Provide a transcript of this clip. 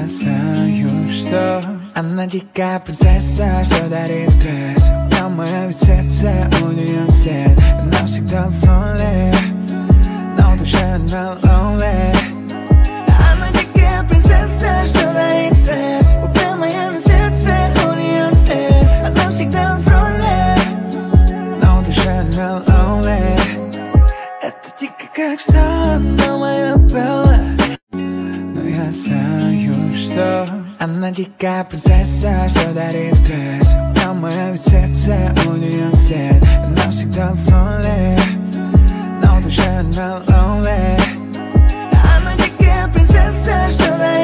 знаю, что она дикая принцесса, что дарит стресс. Прямо ведь сердце у нее след. Она всегда в роли, но в душе она lonely. Она дикая принцесса, что дарит стресс. Прямо в сердце у нее след. Она всегда в роли, но в душе она lonely. Это дико как сон, но моя Белла. Но я знаю, что она дикая принцесса, что дарит стресс. Прямо ведь сердце у нее след. Она всегда в роли, но в душе она lonely. Она дикая принцесса, что дарит